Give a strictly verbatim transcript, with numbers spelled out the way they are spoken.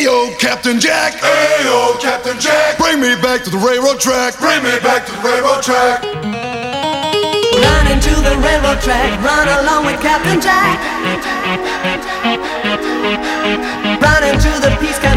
Ayo, Captain Jack. Ayo, Captain Jack. Bring me back to the railroad track. Bring me back to the railroad track. Run into the railroad track. Run along with Captain Jack. Run into the peace.